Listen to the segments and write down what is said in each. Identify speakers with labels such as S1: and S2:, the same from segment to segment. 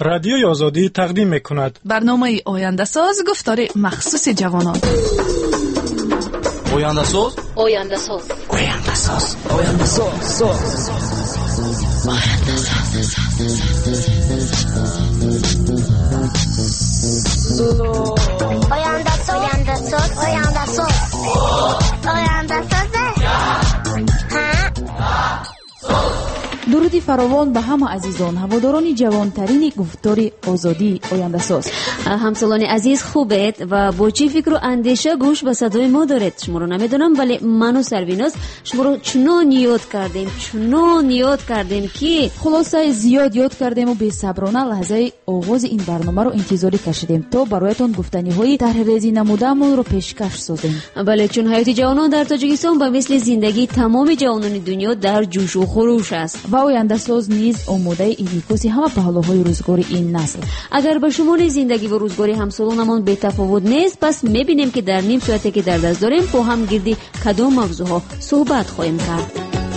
S1: رادیوی آزادی تقدیم می‌کند.
S2: برنامه آینده ساز گفتار مخصوص جوانان.
S3: آینده ساز،
S4: آینده ساز،
S3: آینده ساز، آینده ساز،
S4: آینده ساز، آینده ساز، آینده ساز، آینده ساز.
S5: درودی فراوان به همه عزیزان هواداران جوانترین گفتار آزادی آینده ساز.
S6: همسالان عزیز خوبید و با چی فکر و اندیشه گوش به صدای ما دارید؟ شما رو نمیدونم ولی من و سرویناز شما رو چنان یاد کردیم که
S5: خلاصه زیاد یاد کردیم و بی‌صبرانه لحظه آغاز این برنامه رو انتظاری کشیدیم تا برایتان گفتنی‌های طرح‌ریزی نموده‌مون رو پیشکش سازیم.
S6: بله، چون حیات جوانان در تاجیکستان به مثل زندگی تمام جوانان دنیا در جوش و خروش است
S5: و آینده ساز نیز آماده انعکاس همه پهلوهای روزگار این نسل.
S6: اگر به شمول زندگی و روزگاری همسالانمان بی‌تفاوت نیست، پس می‌بینیم که در نیم ساعتی که در دست داریم با هم گردی کدام موضوعها صحبت خواهیم کرد.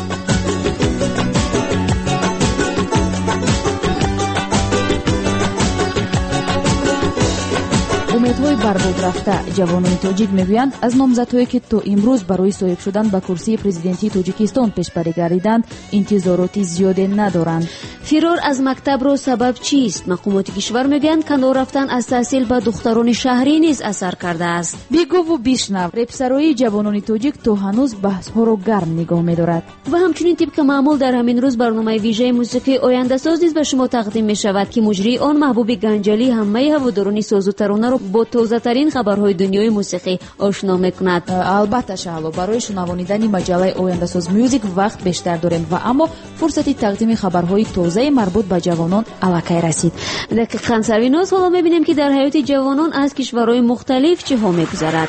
S5: امیدهای برباد رفته جوانان تاجیک میگویند از نامزدهایی که تا امروز برای صاحب شدن به کرسی پرزیدنتی تاجیکستان پیشبری گردیدند انتظاراتی زیاده ندارند.
S6: فرار از مکتب را سبب چیست؟ مقامات کشور میگویند کنار رفتن از تحصیل به دختران شهری نیز اثر کرده است.
S5: بگو و بشنو. رپسرای جوانان تاجیک تا هنوز بحث‌ها را گرم نگاه می‌دارد
S6: و همچنین طبق معمول در همین روز برنامه ویژه موسیقی آینده ساز نیز به شما تقدیم می‌شود که مجری آن محبوب گنجلی همه هواداران ساز و ترانه را با تازه‌ترین خبرهای دنیای موسیقی آشنا می‌کند.
S5: البته شالو برای شنوانیدن مجله آینده ساز میوزیک وقت بیشتر داریم و اما فرصتی تقدیم خبرهای تازه مربوط به جوانان الکی رسید.
S6: دقیقاً سرویناز، حالا می‌بینیم که در حیات جوانان از کشورهای مختلف چه ها می‌گذرد.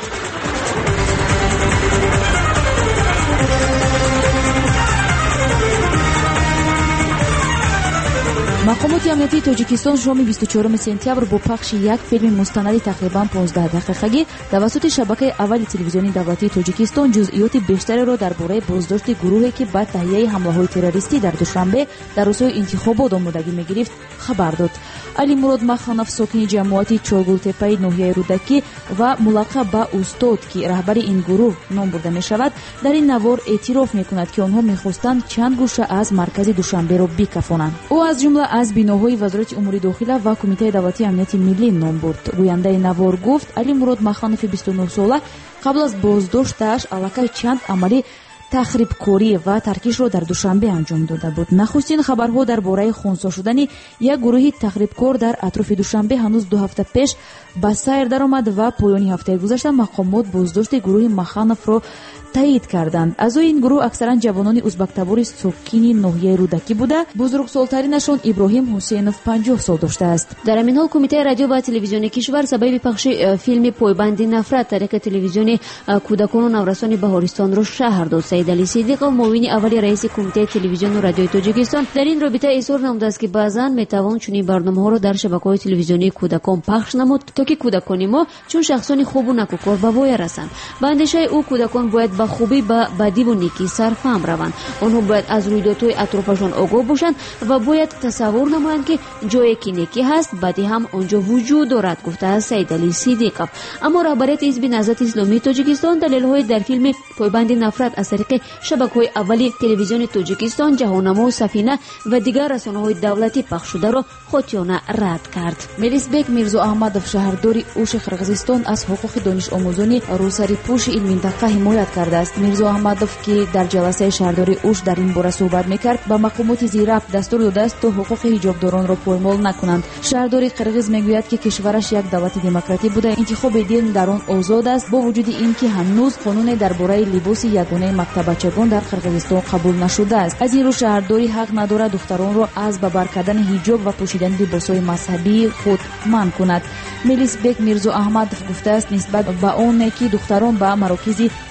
S5: مقامات امنیتی تاجیکستان شام 24 سپتامبر با پخش یک فیلم مستند تقریبا 15 دقیقه‌ای توسط شبکه اول تلویزیونی دولتی تاجیکستان جزئیات بیشتری را درباره بازداشت گروهی که بعد تهیه حمله‌های تروریستی در دوشنبه در روزهای انتخابات آمادگی می‌گرفت خبر داد. علی مراد مخانов ساکن جمعیت چوگلتپه ناحیه رودکی و ملقب به استاد که رهبر این گروه نام برده می‌شود در این نوار اعتراف می‌کند که آنها می‌خواستند چند گوشه از مرکز دوشنبه را بکافانند. او از جمله از بیناهای وزارت امور داخله و کمیته دولتی امنیت ملی نام برد. گوینده نوار گفت علی مراد مخانов 29 ساله قبل از بازداشتش الکی چند عملی تخریبکاری و ترکیش را در دوشنبه انجام داده بود. نخستین خبرها درباره خونسا شدن یک گروه تخریبکار در اطراف دوشنبه هنوز 2 هفته پیش به سیر درآمد و پایان هفته گذشته مقامات بازداشت گروه مخانов را تایید کردند. از این گروه اکثرا جوانان ازبک‌تبار ساکن ناحیه رودکی بوده. بزرگسال‌ترینشان ابراهیم حسینов 50 سال داشته است.
S6: در همین حال کمیته رادیو و تلویزیون کشور سبب پخش فیلم پایبند نفرت طریق تلویزیون کودکان و نورسان بهارستان را شهر داد. سید علی صدیق معاون اول رئیس کمیته تلویزیون و رادیو تاجیکستان در این رابطه اظهار نموده است که بعضا میتوان چنین برنامه‌ها را در شبکه‌های تلویزیونی کودکان پخش نمود تا که کودکان ما چون شخصان خوب و نکوکار به وای رسند. به اندیشه او کودکان باید به خوبی به بدی و نیکی سرفهم روند. آنها باید از رویدادهای اطرافشان آگاه باشند و باید تصور نمایند که جایی که نیکی هست بدی هم آنجا وجود دارد، گفته است سید علی صدیق. اما رهبریت حزب نهضت اسلامی تاجیکستان دلایل‌های در فیلم پایبند نفرت از طریق شبکه‌های اولی تلویزیون تاجیکستان، جهانما و سفینه و دیگر رسانه‌های دولتی پخش شده را خودیانه رد کرد.
S5: ملیسبек میرزا احمدов شهرداری اوش قرغیزستان از حقوق دانش آموزان روسری پوش این منطقه حمایت کرده است. میرزا احمدов که در جلسه شهرداری اوش در این باره صحبت میکرد به مقامات زیرربط دستور داده است تا حقوق حجابداران را پایمال نکنند. شهرداری قرغیز میگوید که کشورش یک دولت دموکراتی بوده، انتخاب دین در آن آزاد است با وجود اینکه هنوز قانون درباره لباس یگانه مکتبچگان در قرغیزستان قبول نشده است. از این رو شهرداری حق ندارد دختران را از به بر کردن حجاب و پوشیدن لباسهای مذهبی خود منع کند. ملیسبek میرزا احمدov گفته است نسبت به آن که دختران به مراکز دلخوشی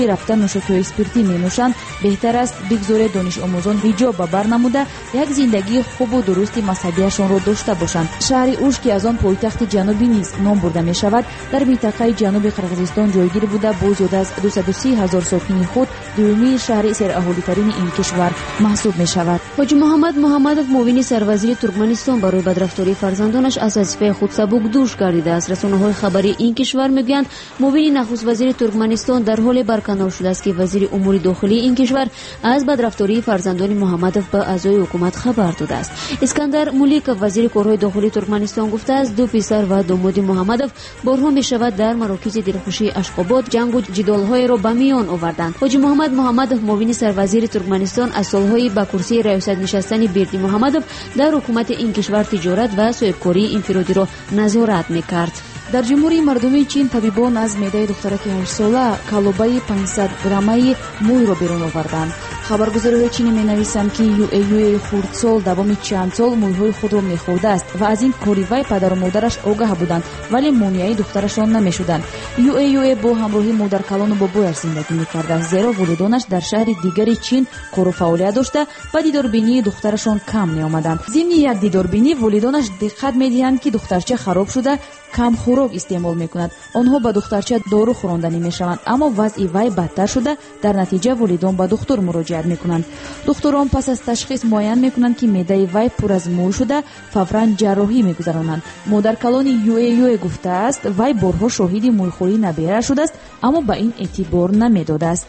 S5: пеши рафтан нӯшокиҳои спиртӣ менӯшанд, беҳтар аст бигзоред донишомӯзон ҳиҷоб ба бар намуда як зиндагии хубу дурусти мазҳабиашонро дошта бошанд. Шаҳри Уш ки аз он пойтахти ҷанубӣ низ ном бурда мешавад, дар минтақаи ҷануби Қирғизистон ҷойгир буда бо зиёда аз 230 000 сокини худ дуюмин шаҳри сераҳолитарини ин кишвар маҳсуб мешавад.
S6: ҳоҷи муҳаммад муҳаммадов муовини сарвазири Туркманистон барои бадрафтории фарзандонаш аз вазифаи худ сабукдӯш гардидааст. Расонаҳои хабари ин кишвар мегӯянд муовини нахуст вазири Туркманистон дар ҳоле барканор шудааст ки вазири умури дохилии ин кишвар аз бадрафтории фарзандони муҳаммадов ба аъзои ҳукумат хабар додааст. Искандар Муликов вазири корҳои дохилии Туркманистон гуфтааст ду писар ва домоди муҳаммадов борҳо мешавад дар марокизи дилхушии Ашқобод ҷангу ҷидолҳоеро ба миён оварданд. ҳоҷи муҳаммад муҳаммадов муовини сарвазири Туркманистон аз солҳои ба курсии раёсат нишастани Берди муҳаммадов дар ҳукумати ин кишвар тиҷорат ва соҳибкории инфиродиро назорат мекард. дар ҷумҳурии мардуми чин табибон аз меъдаи духтараки 8 сола калобаи 500 граммаи мӯйро берун оварданд. хабаргузориҳои чинӣ менависанд ки юэ хурдсол давоми чанд сол мӯйҳои худро мехӯрдааст ва аз ин кори вай падару модараш огаҳ буданд, вале монеаи духтарашон намешуданд. юэ бо ҳамроҳи модаркалону бобояш зиндагӣ мекардааст, зеро волидонаш дар шаҳри дигари чин кору фаъолият дошта ба дидорбинии духтарашон кам меомаданд. зимни як дидорбинӣ волидонаш диққат медиҳанд ки духтарча хароб шуда кам хӯрок истеъмол мекунад. онҳо ба духтарча дору хӯронданӣ мешаванд, аммо вазъи вай бадтар шуда дар натиҷа волидон ба духтур муроҷиат мекунанд. духтурон пас аз ташхис муайян мекунанд ки меъдаи вай пур аз мӯй шуда фавран ҷарроҳӣ мегузаронанд. модаркалони юэ гуфтааст вай борҳо шоҳиди мӯйхӯрии набираш шудааст, аммо ба ин эътибор намедодааст.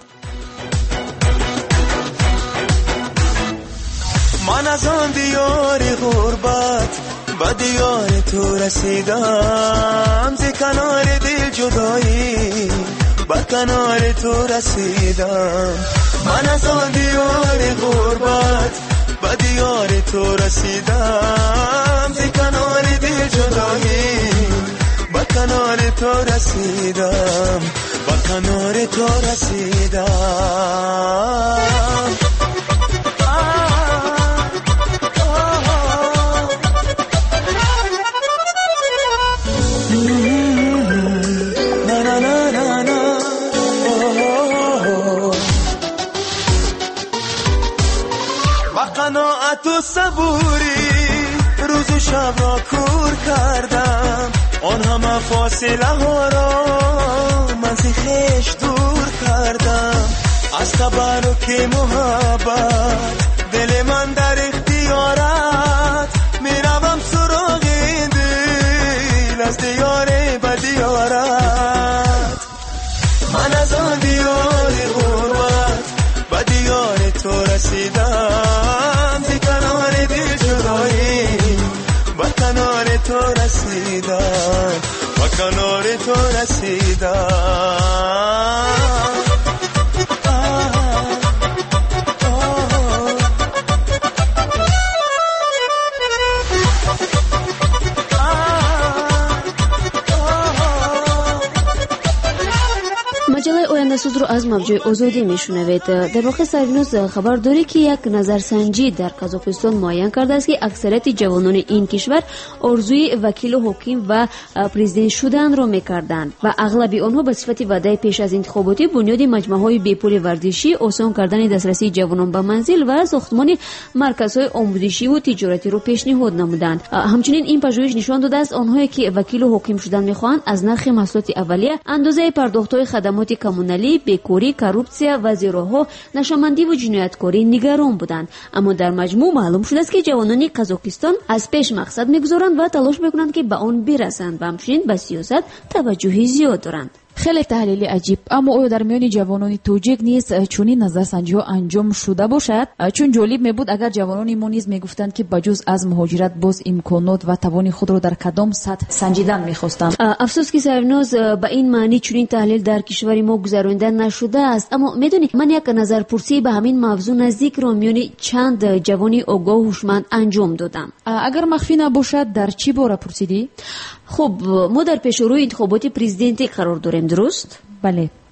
S7: من از آن دیار غربت به دیار تو رسیدم، ز کنار دل جدایی به کنار تو رسیدم. من از آن دیار غربت به دیار تو رسیدم، ز کنار دل جدایی به کنار تو رسیدم، به کنار تو رسیدم. قناعت و صبوری روز و شب را کور کردم، آن همه فاصله ها را من ز خویش دور کردم. از تبرک محبت دل من در اختیارت، میروم سراغ این دل از دیار به دیارت. من از آن دیار غربت به دیار تو رسیدم، ز کنار دل جدایی به کنار تو رسیدم، به کنار تو رسیدم.
S6: маҷалаи ояндасӯзро аз мавҷои озодӣ мешунавед. дар воқеъ сарвинос хабар дорӣ ки як назарсанҷӣ дар Қазоқистон муайян кардааст ки аксарияти ҷавонони ин кишвар орзуи вакилу ҳоким ва президент шуданро мекарданд ва ағлаби онҳо ба сифати ваъдаи пеш аз интихоботӣ бунёди маҷмӯъаҳои бепули варзишӣ, осон кардани дастрасии ҷавонон ба манзил ва сохтмони марказҳои омӯзишиву тиҷоратиро пешниҳод намуданд. ҳамчунин ин пажӯҳиш нишон додааст онҳое ки вакилу ҳоким шудан мехоҳанд аз нархи маҳсулоти аввалия, андозаи пардохтҳои хадамоти коммуналӣ, бекорӣ, коррупсия ва зироҳо, нашамандиву ҷинояткорӣ нигарон буданд. аммо дар маҷмӯъ маълум шудааст ки ҷавонони Қазоқистон аз пеш мақсад мегузоранд ва талош мекунанд ки ба он бирасанд ва ҳамчунин ба сиёсат таваҷҷӯҳи зиёд доранд.
S5: хеле таҳлили аҷиб. Аммо оё дар миёни ҷавонони тоҷик низ чунин назарсанҷиҳо анҷом шуда бошад? Чун ҷолиб мебуд агар ҷавонони мо низ мегуфтанд ки ба ҷуз аз муҳоҷират боз имконот ва тавони худро дар кадом сатҳ санҷидан мехостанд.
S6: афсӯс ки Сарвиноз ба ин маънӣ чунин таҳлил дар кишвари мо гузаронида нашудааст. Аммо медонӣ ман як назарпурсӣ ба ҳамин мавзӯъ наздикро миёни чанд ҷавони огоҳ ҳушманд анҷом додам.
S5: Агар махфӣ набошад дар чӣ бора пурсидӣ?
S6: хуб, мо дар пешрӯи интихоботи президентӣ қарор дорем, дуруст?
S5: бале.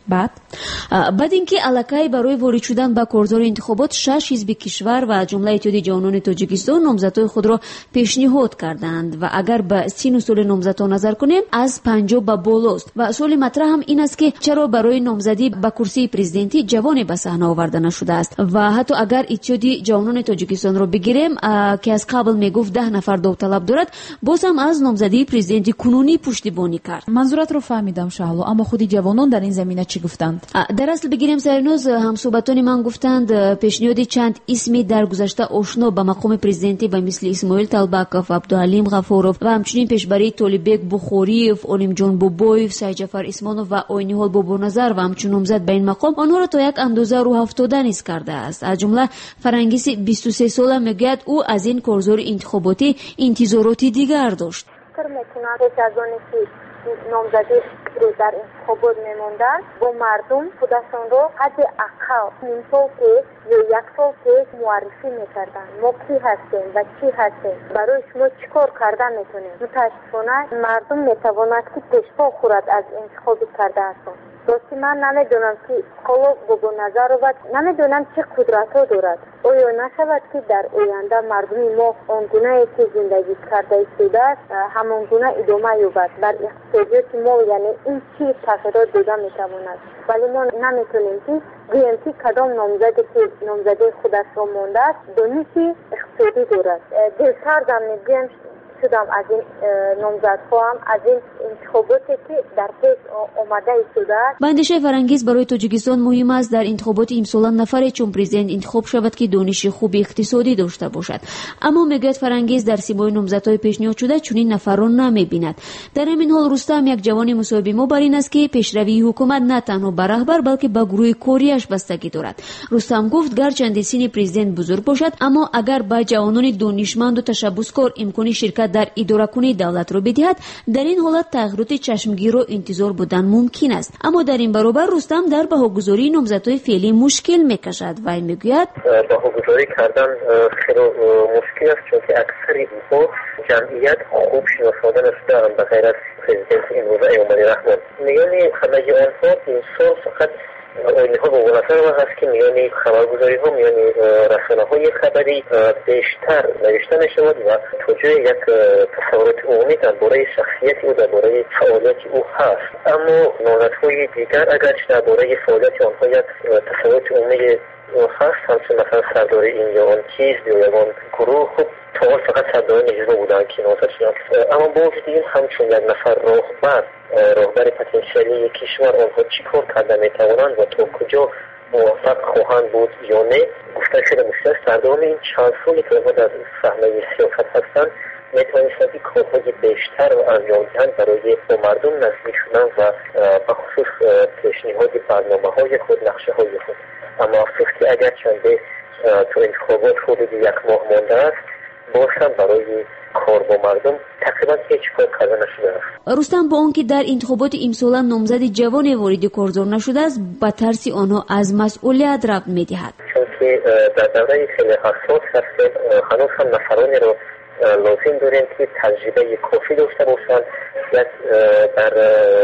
S6: بعد اینکه الکی برای وارد شدن به کارزار انتخابات 6 حزب کشور و جمله اتحادیه جوانان تاجیکستان نامزدهای خود را پیشنهاد کردند و اگر به سن و سال نامزدها نظر کنیم از 50 به بالاست و سوال مطرح هم این است که چرا برای نامزدی به کرسی پرزیدنتی جوانی به صحنه آورده نشده است و حتی اگر اتحادیه جوانان تاجیکستان را بگیریم که از قبل میگفت 10 نفر داوطلب دارد، باز هم از نامزدی پرزیدنتی کنونی پشتیبانی کرد.
S5: منظورت رو فهمیدم شهلا، اما خودی جوانان در این زمینه چی گفتند؟
S6: در اصل بگیریم سرنوز همصحبتان من گفتند پیشنهاد چند اسمی در گذشته آشنا به مقام پرزیدنتی و مثل اسماعیل طلبکov، عبدالحلیم غفورov و همچنین پیشبری طالبک بخوریف، علیم جان بابایف، سعید جعفر اسمانov و آینیحال بابانظر و همچنین نامزد به این مقام آنها را تا یک اندازه رو افتاده نیز کرده است. از جمله فرنگیس 23 ساله میگوید او از این کارزار انتخاباتی انتظاراتی دیگر داشت.
S8: نامزدی رو در انتخابات میموندن با مردم خودشون رو حد اقل نیم سال پیش یا یک سال پیش معرفی میکردن. ما کی هستیم و چی هستیم، برای شما چیکار کردن میتونیم. متاسفانه مردم میتواند که پیشپا خورد از انتخابی کرده هستن. راستی من نمیدونم که حالا بابا نظر رو نمیدونم چه قدرت ها دارد. آیا نشود که در آینده مردم ما آنگونه که زندگی کرده شده است همانگونه ادامه یابد بر اقتصادیات ما، یعنی این چی تغییرات دیده میتواند. ولی ما نمیتونیم که بگیم که کدام نامزدی که نامزده خودش را مانده است دانشی اقتصادی دارد. دلسردم میگیم شدم از این نامزدها هم از این انتخاباتی که در پیش آمده شده است.
S6: به اندیشه فرنگیز برای تاجیکستان مهم است در انتخابات امسال نفری چون پرزیدنت انتخاب شود که دانش خوب اقتصادی داشته باشد. اما میگوید فرنگیز در سیمای نامزدهای پیشنهاد شده چنین نفران نمیبیند. در همین حال رستم یک جوان مصاحب ما بر این است که پیشروی حکومت نه تنها به رهبر بلکه به گروه کاریش بستگی دارد. رستم گفت گرچند سن پرزیدنت بزرگ باشد اما اگر به جوانان دانشمند و تشبثکار امکان شرکت در اداره کنی دولت را بدهد، در این حالت تغییرات چشمگیر را انتظار بودن ممکن است. اما در این برابر رستم در بهاگذاری نامزدهای فعلی مشکل میکشد و میگوید
S9: بهاگذاری کردن خیلی مشکل است چون که اکثر اینها جمعیت خوب شناساده نشده‌اند به غیر از پرزیدنت امروزه ایومدی رحمان. میانی همه آنها این سال فقط آینها با نظر هست که میانی خبرگزاری ها میانی رسانه های خبری بیشتر نوشته نشود و توجه یک تصورات عمومی درباره شخصیت او درباره فعالیت او هست. اما نامزدهای دیگر اگرچه درباره فعالیت آنها یک تصورات عمومی هست، همچون مثلا سردار این یا آن چیز یا یگان گروه خوب تا فقط سردار نجیزه بودن که نامزد شدن. اما با وجود این همچون یک نفر راهبر پتانسیلی کشور آنها چی کار کرده میتوانند و تا کجا موفق خواهند بود یا نه گفته شده مشکل است. در دوام این چند سالی که آنها در صحنه سیاست هستند میتوانستند کارهای بیشتر و انجام دهند برای با مردم نزدیک شدن و به خصوص پیشنهاد برنامه‌های خود، نقشه‌های خود. اما افسوس که اگر چنده تو انتخابات حدود یک ماه مانده است باز هم برای کار با مردم تقریبا هیچ کار کرده نشده است.
S6: رستم با آنکه در انتخابات امسال نامزد جوان وارد کارزار نشده است به ترس آنها از مسئولیت رفت می‌دهد.
S9: چون که در دوره خیلی حساس هستیم، هنوز هم نفرانی را لازم داریم که تجربه کافی داشته باشند، یک در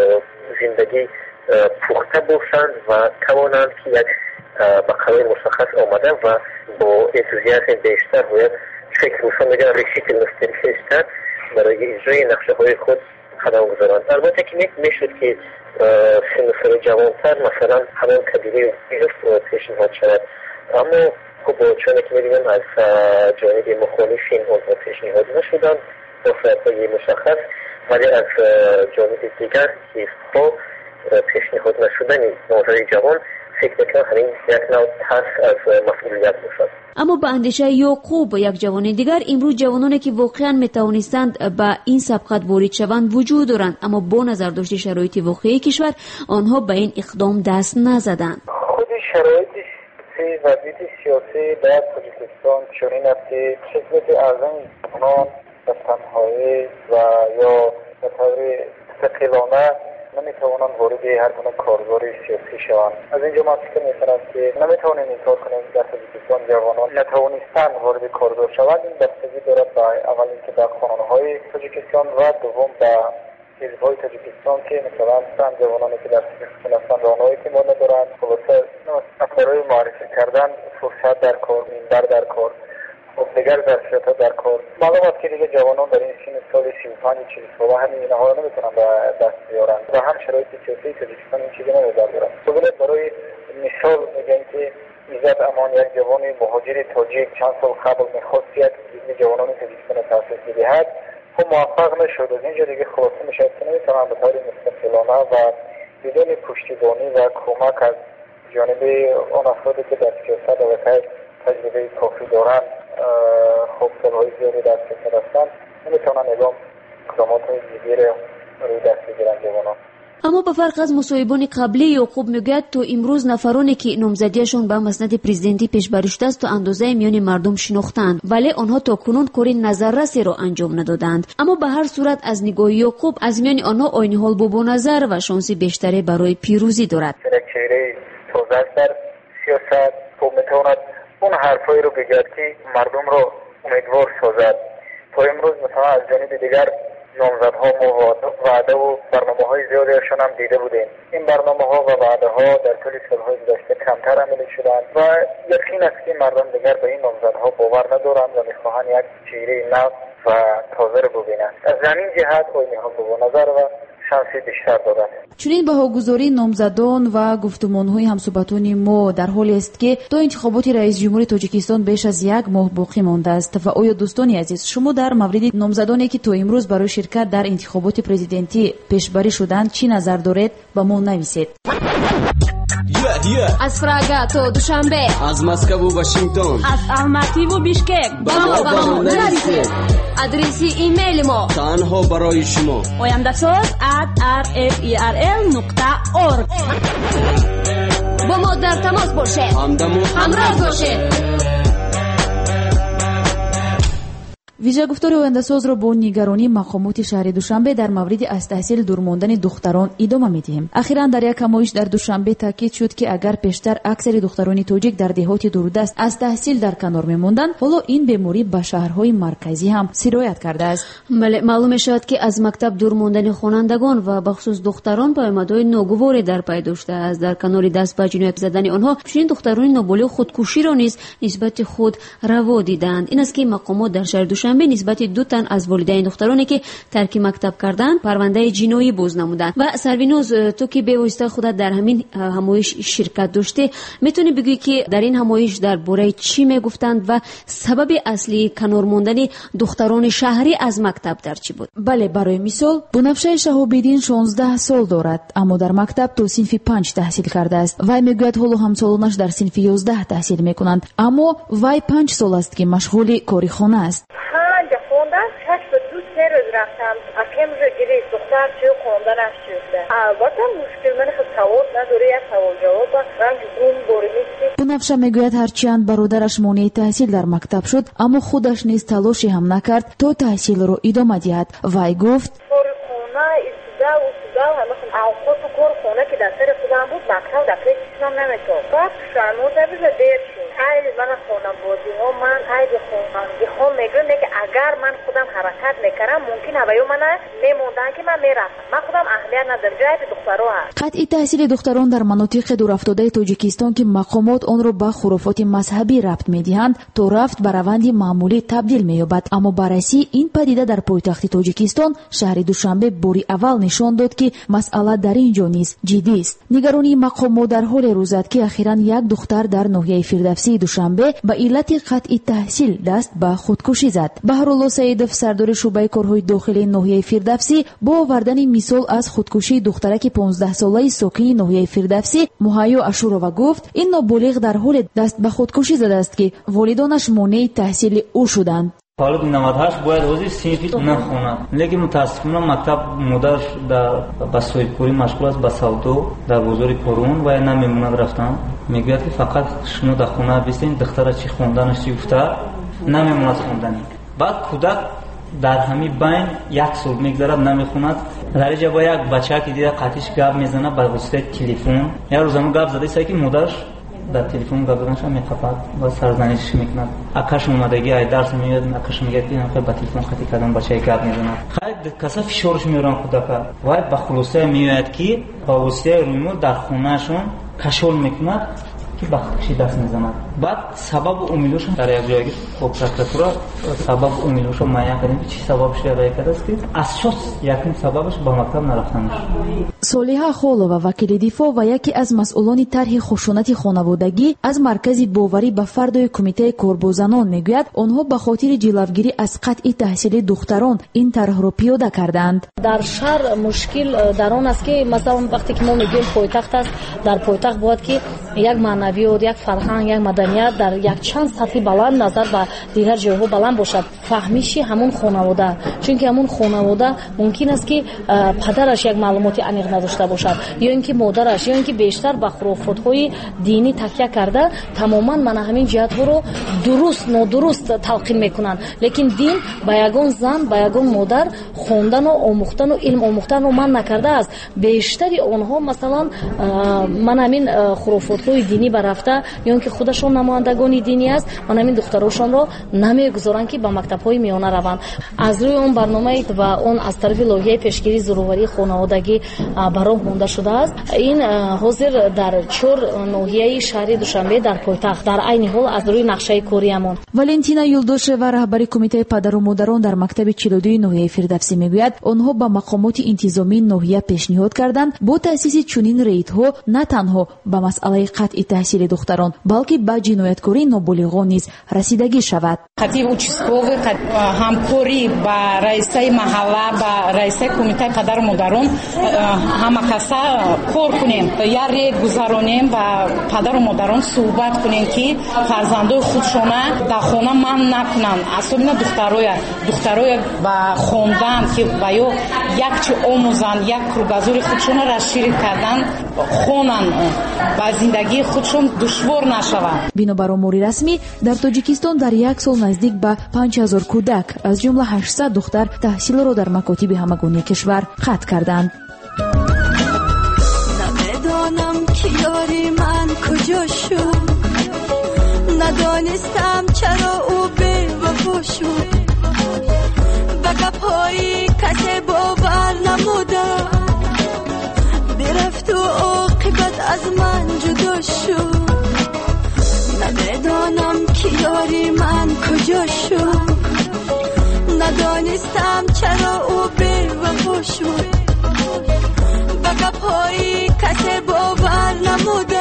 S9: زندگی پخته باشند و توانند که یک به قرار مشخص آمده و با انتوزیاسم بیشتر و یک فکر روشن میگن ریشیکل مسترکشتر برای اجرای نقشه های خود قدم گذارند. البته که میشد که سن و سال جوانتر مثلا همان کبیره و پیشنهاد شود، اما خب چون که میبینم از جانب مخالفین آنها پیشنهاد نشدن با فرقهای مشخص، ولی از جانب دیگر حزب‌ها پیشنهاد نشدن نامزد جوان فکر میکنم همین یک نوع ترس از مسئولیت باشد.
S6: اما به اندیشه یعقوب و یک جوان دیگر امروز جوانانی که واقعا میتوانستند به این سبقت وارد شوند وجود دارند، اما با نظر داشت شرایط واقعی کشور آنها به این اقدام دست نزدند.
S10: خود شرایط وضعیت سیاسی در تاجیکستان چنین است که خدمت اعظم جوانان به تنهایی و یا به طور مستقلانه نمیتوانند وارد هر گونه کارزار سیاسی شوند. از اینجا ما فکر میکنم که نمیتوانیم انکار کنیم در تاجیکستان جوانان نتوانستند وارد کارزار شوند. این بستگی دارد به اول اینکه به قانونهای تاجیکستان و دوم به حزب‌های تاجیکستان که مثلا جوانانی که در تاجیکستان هستند راهنمایی که ما ندارند، خلاصه برای معرفی کردن فرصت در کار، منبر در کار و دیگر ظرفیت‌ها در کار. معلوم است که دیگه جوانان در این سن سال 35 40 ساله همین اینها رو نمیتونن به دست بیارن و هم شرایط سیاسی تاجیکستان این چیزی نداره. ببینید برای مثال میگن که ایزد امان یک جوان مهاجر تاجیک چند سال قبل میخواست یک حزب جوانان تاجیکستان تأسیس بدهد، خب موفق نشد. از اینجا دیگه خلاصه میشه که نمیتونن به طور مستقلانه و بدون پشتیبانی و کمک از جانب آن افرادی که در سیاست و تجربه کافی دارن، خب سالهای زیادی در سیاست هستن، نمیتونن اعلام اقدامات جدی روی دست بگیرن جوانان.
S6: اما به فرق از مصاحبان قبلی یعقوب میگوید تو امروز نفرانی که نامزدیشون به مسند پرزیدنتی پیش بری شده است تا اندازه میان مردم شناختند، ولی آنها تا کنون کاری نظررسی را انجام ندادند. اما به هر صورت از نگاه یعقوب از میان آنها عین حال بابا نظر و شانسی بیشتری برای پیروزی دارد.
S10: یک چهره تازه در سیاست خب میتواند اون حرفایی رو بگوید که مردم رو امیدوار سازد. تا امروز مثلا از جانب دیگر نامزدها ما وعده و برنامه‌های زیادیشان هم دیده بودیم. این برنامه‌ها و وعده‌ها در طول سال‌های گذشته کمتر عملی شدند و یقین است که مردم دیگر به این نامزدها باور ندارند و می‌خواهند یک چهره نو و تازه رو ببینند. از همین جهت آینه‌ها به نظر و شانسی بیشتر دارد.
S5: چنین بهاگذاری نامزدان و گفتمان‌های همصحبتان ما در حالی است که تا انتخابات رئیس جمهور تاجیکستان بیش از یک ماه باقی مانده است. و آیا دوستان عزیز شما در مورد نامزدانی که تا امروز برای شرکت در انتخابات پرزیدنتی پیشبری شدند چی نظر دارید؟ با ما نویسید.
S2: از پراگ تا دوشنبه،
S3: از مسکو و واشنگتن،
S2: از الماتی و بیشکک با ما نویسید. آدرس ایمیل ما
S3: تنها برای شما
S2: oyandasaz@rferl.org. با ما در تماس باشید، همراه باشید.
S5: ویژه گفتار آینده‌ساز را با نگرانی مقامات شهر دوشنبه در مورد از تحصیل دور ماندن دختران ادامه می‌دهیم. اخیراً در یک نمایش در دوشنبه تاکید شد که اگر پیشتر اکثر دختران تاجیک در دهات دوردست از تحصیل در کنار می‌ماندند، حالا این بیماری به شهرهای مرکزی هم سرایت کرده است.
S6: بله، معلوم شد که از مکتب دور ماندن خوانندگان و بخصوص دختران پیامدهای ناگواری در پی داشته است. در کنار دست به جنایت زدن آنها، چنین دختران نابالغ خودکشی را نیز نسبت خود روا دیدند. این است که مقامات در شهر دوشنبه نسبت 2 تن از والدین دخترانی که ترک مکتب کردند پرونده جنایی باز نمودند. و سروینوز، تو که به واسطه خودت در همین همایش شرکت داشته، میتونی بگی که در این همایش درباره چی میگفتند و سبب اصلی کنار ماندن دختران شهری از مکتب در چی بود؟
S5: بله، برای مثال بنفشه شهاب‌الدین 16 سال دارد، اما در مکتب تا صنف 5 تحصیل کرده است. وای میگوید حالا همسالانش در صنف 11 تحصیل میکنند، اما وای 5 سال است که مشغول کاری خانه است.
S8: روز رفتم اکم رو گریز دختر چه خوندنش شده. البته مشکل من خود سوال نداره، یک سوال جواب رنگ گون باری نیستی.
S5: بنفشه میگوید هرچند برادرش مانع تحصیل در مکتب شد، اما خودش نیز تلاشی هم نکرد تا تحصیل رو ادامه دهد. وای گفت
S8: خونه استوده و همه اوقات و کار خونه که در سر خودم بود مکتب در پیش چیزم نمیتون. بعد شرموزه بیزه دیر شد. ایلی من خونم بودی ها، من ایلی خونمگی ها میگن که اگر من خودم حرکت میکردم ممکن هوایو من میموندن که من میرفتم. من خودم اهلیت ندارم، جای دخترها هست.
S5: قطعی تحصیل دختران در مناطق دورافتاده تاجیکستان که مقامات آن را به خرافات مذهبی ربط میدهند تا رفت به روند معمولی تبدیل مییابد. اما بررسی این پدیده در پایتخت تاجیکستان شهر دوشنبه باری اول نشان داد که مسئله در اینجا نیز جدی است. نگرانی مقامات در حال روزد که اخیراً یک دختر در ناحیه فردوسی دوشنبه به علت قطعی تحصیل دست به خودکشی زد. بهرالله سیدف، سردار شعبه کارهای داخلی ناحیه فردوسی، با آوردن مثال از خودکشی دخترک 15 ساله ساکن ناحیه فردوسی مهیا اشورا و گفت این نابالغ در حال دست به خودکشی زده است که والدانش مانع تحصیل او شدند.
S11: حالا 98 باید وزیر صنفی نخواند، لیکن متاسفانه مکتب مادرش در بسویپوری مشغول است به سودو در بازار کرون و نمیموند رفتن. میگوید که فقط شما در خونه بستین دختر چی خوندنش چی گفته نمیموند خوندن. بعد کودک در همین بین 1 سال میگذرد نمیخوند. در اینجا با یک بچه که دیده قطعش گپ میزنه به واسطه تلفن. یک روزانو گپ زده است که مادرش در تلفن گفتنش میخواد و سرزنش میکنه. آکاش اومدگی ای درس میاد، آکاش میگه که نخواهی با تلفن خطی کردن بچه گپ میزنه. خیلی کسا فشارش میارن خدا که باید با خلاصه میاد که با وسیله ریموت در خونهشون کشول میکنه که بختشی دست میزنن. بعد سبب امیلوشون در یک جایی خب پروکراتورا سبب امیلوشو معین کردن که چی سببش یاد است که اساس یکم سببش با مکتب نرفتنش.
S5: صالحه خولова وکیل دفاع و یکی از مسئولان طرح خشونت خانوادگی از مرکز باوری به فرد کمیته کاربازان میگوید آنها به خاطر جلوگیری از قطع تحصیل دختران این طرح را پیاده کردند.
S12: در شهر مشکل در آن است که مثلا وقتی که ما میگیم پایتخت است، در پایتخت باید که یک معنویات، یک فرهنگ، یک مدنیت در یک چند سطح بلند نظر به دیگر جاها بلند باشد. فهمیشی همون خانواده، چون که همون خانواده ممکن است که پدرش یک معلوماتی عمیق نداشته باشد یا اینکه مادرش یا اینکه بیشتر به خرافات‌های دینی تکیه کرده تماما من همین جهت‌ها رو درست نادرست تلقین میکنند. لیکن دین با یگان زن با یگان مادر خواندن و آموختن و علم آموختن رو من نکرده است. بیشتری آنها مثلا من همین خرافات‌های دینی برفته یا اینکه خودشون نمایندگان دینی است، من همین دختراشون رو نمیگذارن که به مکتب‌های میانه روند. از روی اون برنامه و اون از طرف لایحه پیشگیری ضروری خانوادگی برام مونده شده است. این حاضر در 4 ناحیه شهر دوشنبه در پایتخت در عین حال از روی نقشه کاریمون.
S5: والنتینا یلدوش و رهبر کمیته پدر و مادران در مکتب 42 ناحیه فردوسی میگوید آنها با مقامات انتظامی ناحیه پیشنهاد کردند با تأسیس چنین ریت‌ها نه تنها به مسئله قطع تحصیل دختران بلکه به جنایتکاری نابالغان نیز رسیدگی شود.
S13: خطیب участковый همکاری با رئیس محله با رئیس کمیته پدر و مادران همه کسا کار کنیم، یک ریت گذارونیم و پدر و مادران صحبت کنیم که فرزندان خودشون در خانه من نکنن. اصلا دخترای با خواندن که با یک چی آموزن، یک کروگازور خودشون را شریک کردن خونن و زندگی خودشون دشوار نشود.
S5: بنابر امور رسمی در تاجیکستان در یک سال نزدیک به 5000 کودک از جمله 800 دختر تحصیل را در مکاتب همگانی کشور قطع کردند.
S14: نمیدانم که یاری من کجا شد، ندانستم چرا او به وفا شد، به گپ‌های کسی باور نموده برفت و عاقبت از من جدا شد. نمیدانم که یاری من کجا شد، ندانستم چرا او به وفا شد، به گپ‌های کسی باور نموده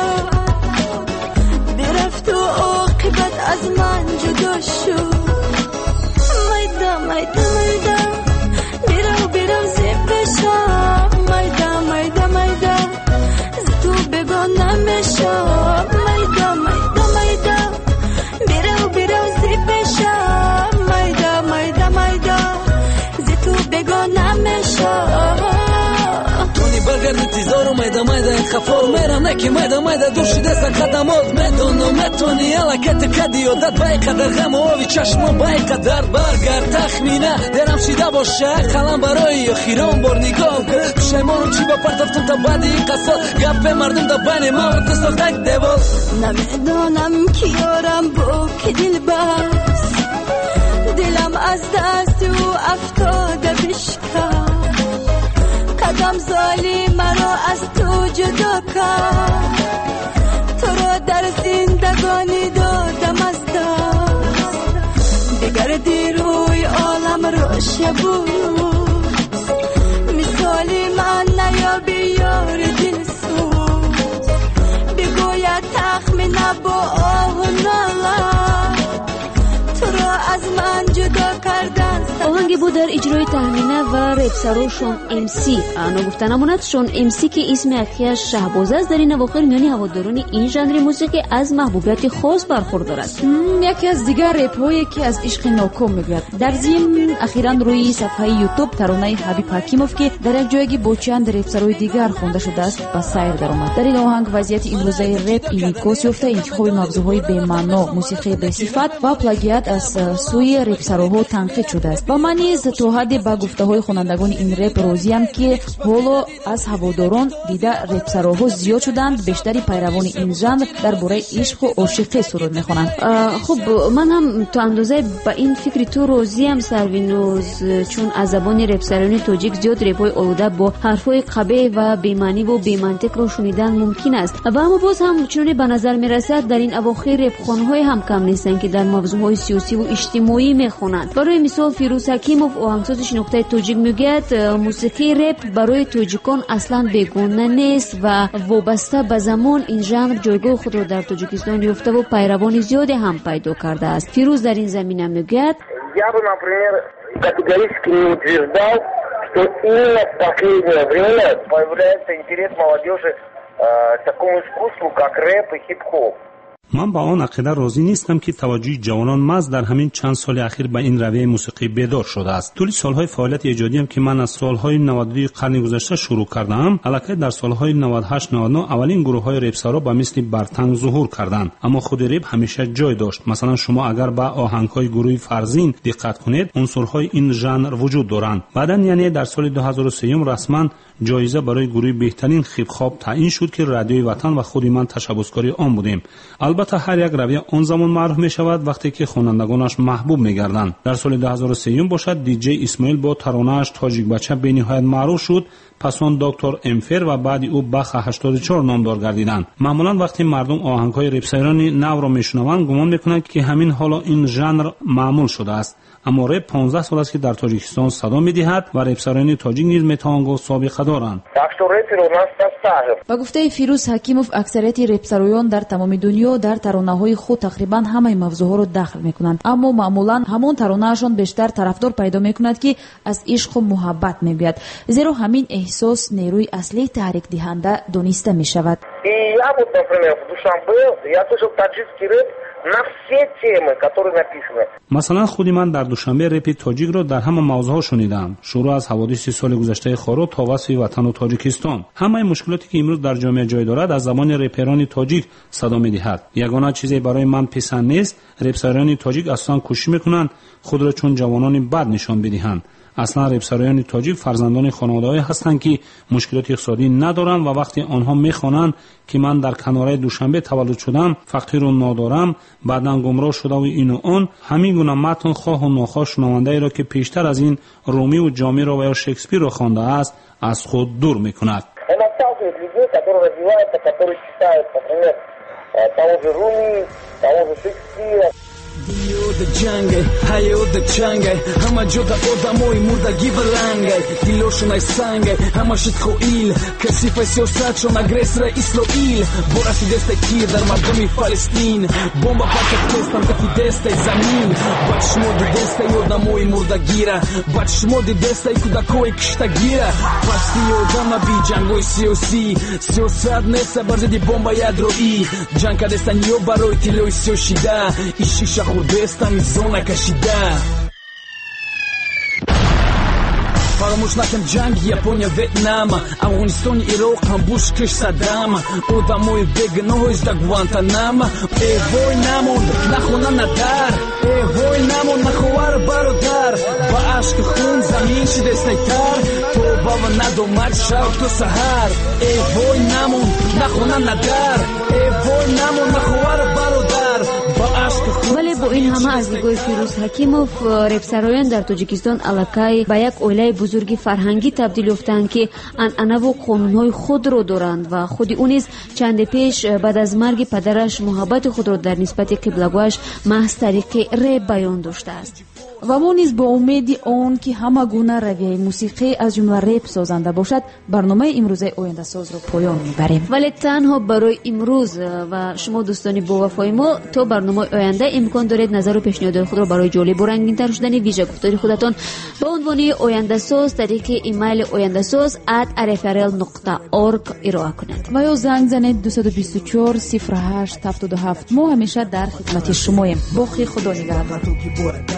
S14: برفت و عاقبت از من جدا شد. میدا میدا میدا بیرو زیبشم، میدا میدا میدا ز تو بگان نمیشم، میدا میدا میدا بیرو زیبشم، میدا میدا میدا ز تو بگان نمیشم.
S3: برگرد انتظار و میده خفار میرم نکی میده دور شده سن خدمات میدونم نتونی علکت کدی و داد بای قدر غم و آوی چشم بای قدر برگرد تخمینه درم شیده باشه خلم برای خیران بار نگاه کن پشیمانم چی با پرتفتم تا بعد این قصاد گپ مردم دا بین ما و تصافتک دیوال.
S14: نمیدانم که یارم با که دل بست، دلم از دست او افتاده بشکن، قدم ظالم مرا از تو جدا کرد، تو را در زندگانی دادم از دست، دیگر دیروی عالم را شبوز، مثالی من نیابی یار دل سوز، بگوید تخمینه با آه و نالت، تو را از من جدا کردن.
S6: آهنگی بود در اجرای تهمینه و رپسرو شون ام سی. گفته نموند شون ام سی که اسم اخیش شهباز است در این اواخر میانی هواداران این ژانر موسیقی از محبوبیت خاص برخوردار است.
S5: یکی از دیگر رپ هایی که از عشق ناکام میگوید. در ضمن اخیراً روی صفحه یوتیوب ترانه حبیب حکیموف که در یک جایی با چند رپسرای دیگر خونده شده است با سیر درآمد. در این آهنگ وضعیت امروزه رپ انعکاس یافته، انتخاب موضوعهای بی معنا، موسیقی بی صفت و پلاگیات از سوی رپسرها تنقید شده است. با معنی низ то ҳадде ба гуфтаҳои хонандагони ин реп розиам ки ҳоло аз ҳаводорон дида репсароҳо зиёд шуданд, бештари пайравони ин жанр дар бораи ишқу ошиқӣ суруд мехонанд.
S6: хуб ман ҳам то андозае ба ин фикри ту розиам Сарвинуз, чун аз забони репсарони тоҷик зиёд репҳои олуда бо ҳарфҳои қабеҳ ва бемаъниву бемантиқро шунидан мумкин аст. ва аммо боз ҳам чуноне ба назар мерасад дар ин авохир репхонҳое ҳам кам нестанд ки дар мавзӯъҳои сиёсиву иҷтимоӣ мехонанд. барои мисол Фирӯз Ҳакимов, оҳангсози шинохтаи тоҷик, мегӯяд мусиқии реп барои тоҷикон аслан бегона нест ва вобаста ба замон ин жанр ҷойгоҳи худро дар Тоҷикистон ёфтаву пайравони зиёде ҳам пайдо кардааст. Фирӯз дар ин замина мегӯяд:
S9: Я бы, например, категорически не утверждал, что именно в последнее время появляется интерес молодежи к такому искусству, как рэп и хип-хоп.
S15: من با آن عقیده راضی نیستم که توجه جوانان محض در همین چند سال اخیر به این رویه موسیقی بیدار شده است. طول سالهای فعالیت ایجادیم که من از سالهای 92 قرن گذشته شروع کردم، البته در سالهای 98 99 اولین گروه‌های رپسارا به مثل برتنگ ظهور کردند، اما خود رپ همیشه جای داشت. مثلا شما اگر به آهنگ‌های گروه فرزین دقت کنید، عنصرهای این ژانر وجود دارند. بعداً یعنی در سال 2003 رسما جایزه برای گروه بهترین هیپ هاپ تعیین شد که رادیوی وطن و خود من تشبثکاری آن بودیم. البته هر یک رویه آن زمان معروف می شود وقتی که خوانندگانش محبوب می گردند. در سال 2003 باشد دیجی اسماعیل با ترانه‌اش تاجیک بچه به نهایت معروف شد. پس آن دکتر امفر و بعدی او بخ 84 نامدار گردیدند. معمولا وقتی مردم آهنگ‌های رپسایرانی نو را میشنوند گمان میکنند که همین حالا این ژانر معمول شده است. اما رپ 15 سال است که در تاجیکستان صدا می‌دهد و رپسایرانی تاجیک نیز میتوان گفت سابقه دارند.
S5: با گفته فیروز حکیموف، اکثریت رپسارویان در تمام دنیا در ترانه‌های خود تقریبا همه موضوعها را داخل میکنند، اما معمولا همون ترانه‌شان بیشتر طرفدار پیدا میکند که از عشق و محبت میگوید، زیرا همین احساس نیروی اصلی تحریک دهنده دانسته میشود.
S9: Я вот, например, в Душанбе, я слышал таджикский рэп на все темы, которые написаны.
S15: مثلا خود من در دوشنبه رپ تاجیک را در همه موضوعها شنیدم، شروع از حوادث سال گذشته خارو تا وصف وطن و تاجیکستان. همه مشکلاتی که امروز در جامعه جای دارد از زبان رپران تاجیک صدا می‌دهد. یگانه چیزی برای من پسند نیست رپسایران تاجیک اصلا کوشش می‌کنند خود را چون جوانان بد نشان بدهند. اصلا رپسایران تاجیک فرزندان خانواده‌ای هستند که مشکلات اقتصادی ندارند و وقتی آنها می‌خوانند که من در کناره دوشنبه تولد شدم، فقیر و نادارم، بعداً گمراه شده و این و آن، همین گونه متن خواه و ناخواه شنونده‌ای را که پیشتر از این رومی و جامی را و یا شکسپیر را خوانده است از خود دور می‌کند.
S3: Дилёда джангай, хайода чангай, ҳама ҷода одамои мурдаги балангай, дилошонай сангай, ҳама шитхоил, касифай сиёсатшон агрессора Исроил, бо расидестай тир дар мардуми Фалестин, бомба пачак тестам таки дестай замин, бад шумо дидестай одамои мурдагира, бад шумо дидестай кӯдакои киштагира, пасти одама би ҷангои сиёсӣ, сиёсат неста бар зидди бомба ядроӣ, ҷанг кардестан ё барои тиллои сиёшида, ишиша хурдестами зона кашида. فراموش نکن جنگ یاپونیا ویتنام افغانستان عراق هم بوش کش صدام آدمای بگناه از گوانتاناما ای وای نمون نخونه ندار ای وای نمون نخوار برادر با عشق خون زمین شده استیتر تو بابا ندومد شب تو سهر ای وای نمون نخونه ندار ای وای نمون نخوار برادر با عشق خون.
S6: ولی با این همه از دیگه فیروز حکیموف رپسارویان در تاجیکستان الکای با یک اویله بزرگی فرهنگی تبدیل یافتند که عنعنه و قانون‌های خود را دارند و خود او نیز چند پیش بعد از مرگ پدرش محبت خود را در نسبت قبلگوش محض طریق رپ بیان داشته است.
S5: و ما نیز با امید آن که همه گونه رویه موسیقی از جمله رپ سازنده باشد برنامه امروزه آینده ساز را پایان میبریم.
S6: ولی تنها برای امروز و شما دوستان با وفای ما تا برنامه آینده امکان دارید نظر و پیشنهاد خود را برای جالب و رنگین‌تر شدن ویژه گفتاری خودتان با عنوان آینده ساز طریق ایمیل oyandasaz@rfrl.org ارائه کنید
S5: و یا زنگ زنید 224 08 77. ما همیشه در خدمت شماییم. با خدا نگهدار.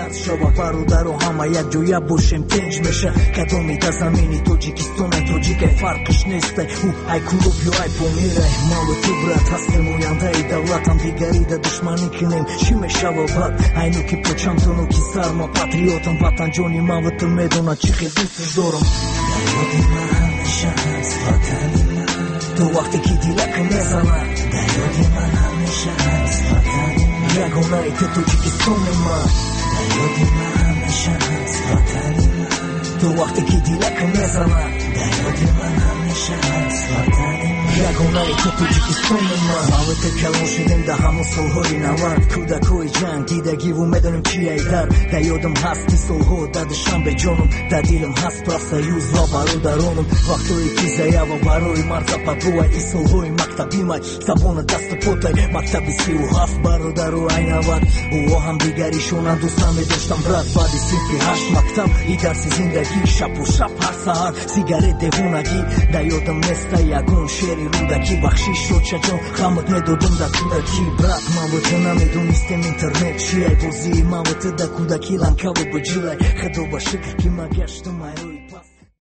S16: ва бародаро ҳама якҷоя бошем тинҷ меша кадоми да замини тоҷикистоне тоҷикай фарқиш нестай ӯ ай кулуб ё ай помирай ман ва ту брат ҳастем ояндаи давлатам дигари да душманӣ кинем чӣ мешава бад айну ки почам ту ки сар ма патриотам ватанҷони ман ва ту медона чӣ хел дӯсташ дорам ёди ман ҳамеша ҳаст ватани ман ту вақте ки дилакам мезанад дар ёди ман ҳамеша ҳаст ватани ман ягонаи ту тоҷикистони ман дар ёди ман ҳамеша ҳаст ватани ман ту вақте ки дилакам мезанад дар ёди ман ҳамеша ҳаст ватани ман ягонаи ту тоҷикистони ман албатта калон шудем дар ҳамон солҳои навад кӯдакҳои ҷанг дидагиву медонем чи айдар дар ёдам ҳаст ки солҳо дар душанбе ҷонам дар дилам ҳаст профсоюз ва бародаронам вақтҳое ки заява барои марзападоай и солҳои мактабимай забона дасту потай мактаби 37 бародару айнавад ӯо ҳам дигаришона дӯстам медоштам брат баъди синфи 8 мактаб и дарси зиндагӣ шабу шаб ҳар саҳар сигарет девонагӣ дар ёдам неста ягон шери рӯдакӣ бахшиш рочаҷон ғамат медодам дар кӯдакӣ брат ман ва ту намедонистем интернет чиай бозии ман ва ту дар кӯдакӣ ланкаву буҷилай худо ба шукр ки ман гаштам айрои паст